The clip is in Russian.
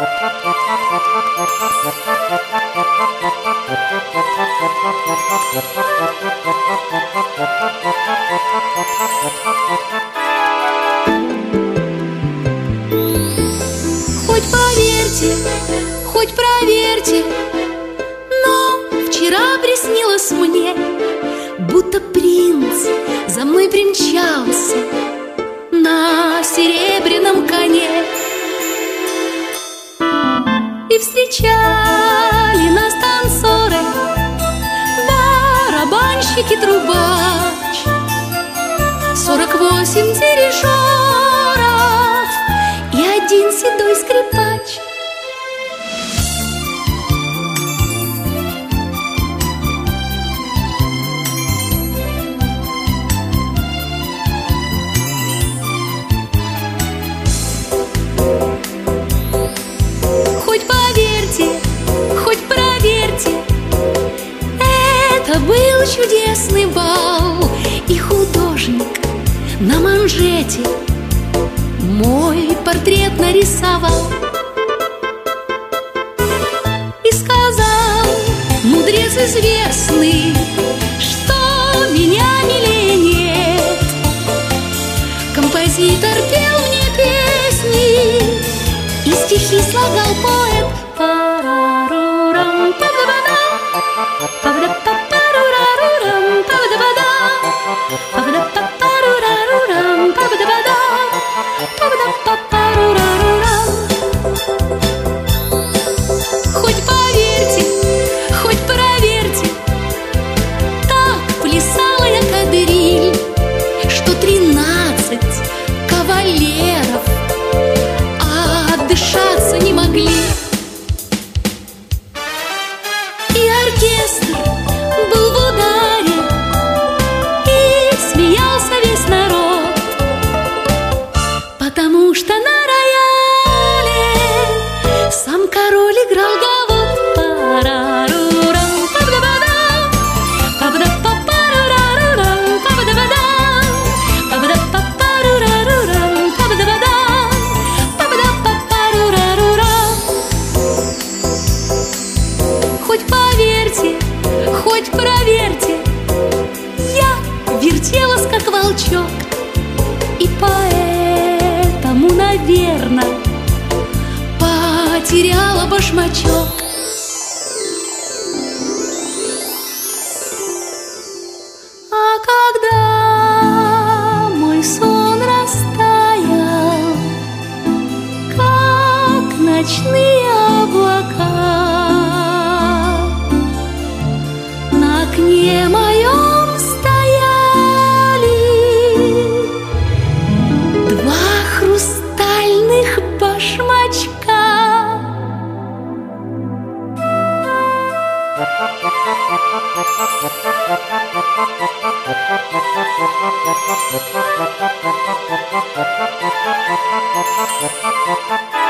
Хоть поверьте, хоть проверьте, но вчера приснилось мне, будто принц за мной примчался на серебряном коне. И встречали нас танцоры, барабанщик и трубач, 48 дирижеров и один седой скрипач. Хоть поверьте, хоть проверьте, это был чудесный бал, и художник на манжете мой портрет нарисовал и сказал, мудрец известный, что меня милее нет. Композитор пел мне песни, и стихи слагал поэт. Парарурам, па-да-ба-да, па-да-па-парурарурам, па-да-ба-да, па-да-па-парурарурам, па-да-ба-да, па-да-па-парурарурам. Хоть поверьте, хоть проверьте, так плясала я кадриль, что 13 кавалеров отдышаться не могли. И оркестр был в ударе, и смеялся весь народ, потому что на рояле сам король играл гавот. Парарурам, па-да-ба-дам, па-да-па-парурарурам, па-да-ба-дам, па-да-па-парурарурам, па-да-ба-дам, па-да-па-парурарурам. Хоть поверьте, хоть проверьте, я вертелась, как волчок, и поэтому, наверное, потеряла башмачок. А когда мой сон растаял, как ночные облака, на окне моем стояли два хрустальных башмачка. Thank you.